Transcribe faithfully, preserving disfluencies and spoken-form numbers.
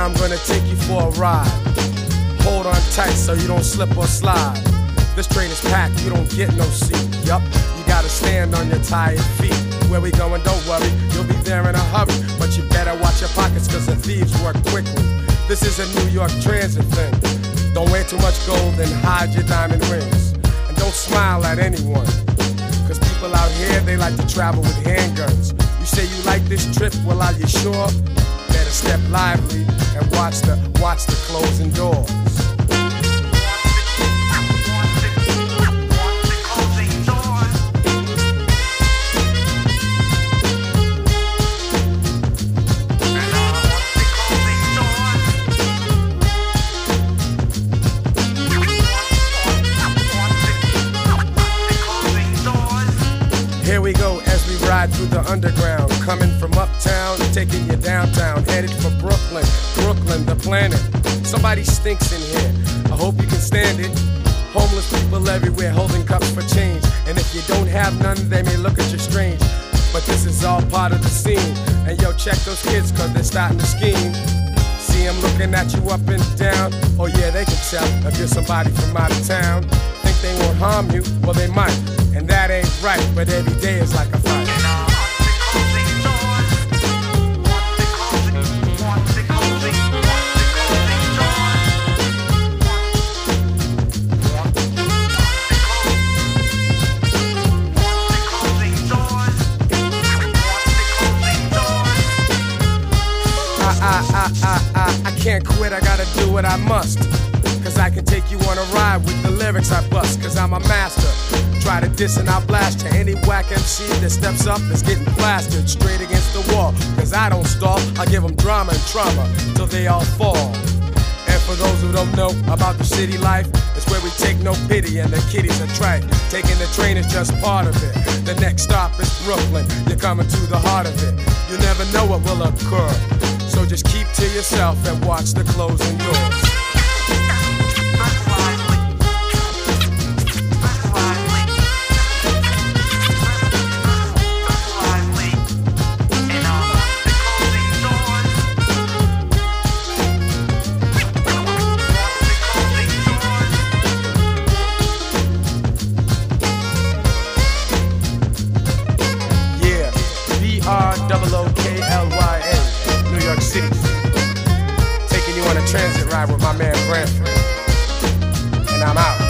I'm gonna take you for a ride. Hold on tight so you don't slip or slide. This train is packed, you don't get no seat. Yup, you gotta stand on your tired feet. Where we going, don't worry, you'll be there in a hurry. But you better watch your pockets, cause the thieves work quickly. This is a New York transit thing. Don't wear too much gold and hide your diamond rings. And don't smile at anyone, cause people out here, they like to travel with handguns. You say you like this trip, well are you sure? Better step lively and watch the, watch the closing doors. Here we go as we ride through the underground, coming from uptown, taking you downtown, headed for Brooklyn, Brooklyn, the planet. Somebody stinks in here, I hope you can stand it. Homeless people everywhere holding cups for change, and if you don't have none, they may look at you strange. But this is all part of the scene, and yo, check those kids cause they're starting to scheme. See them looking at you up and down, oh yeah, they can tell if you're somebody from out of town. Think they won't harm you, well they might. And that ain't right, but every day is like a fight. I, I, I, I, I, I can't quit, I gotta do what I must. Cause I can take you on a ride with the lyrics I bust. Cause I'm a master. Try to diss and I'll blast you. Any whack M C that steps up is getting blasted straight against the wall. Cause I don't stall, I give them drama and trauma till they all fall. And for those who don't know about the city life, it's where we take no pity and the kiddies are trite. Taking the train is just part of it. The next stop is Brooklyn, you're coming to the heart of it. You never know what will occur, so just keep to yourself and watch the closing doors. R O O K L Y A, New York City. Taking you on a transit ride with my man Branford. And I'm out.